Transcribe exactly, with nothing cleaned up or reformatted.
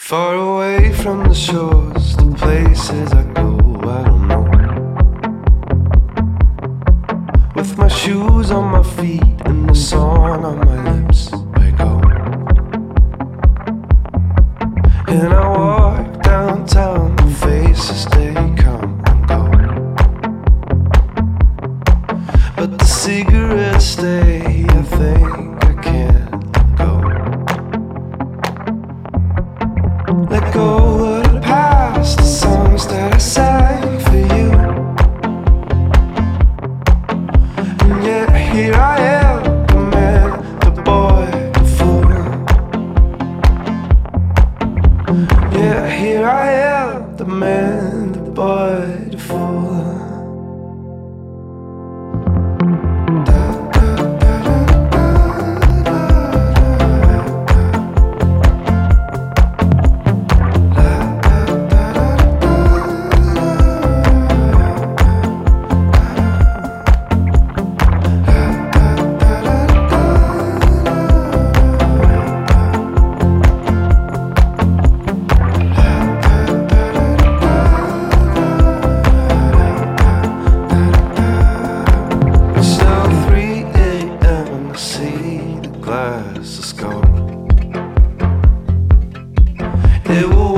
Far away from the shores, the places I go, I don't know. With my shoes on my feet and the song on my lips, I go. And I walk downtown, the faces they come and go. But the cigarettes stay, I think I can't go. Let go of the past, the songs that I sang for you. And yet here I am, the man, the boy, the fool. Yeah, here I am, the man, the boy, the fool. Glass is gone. It will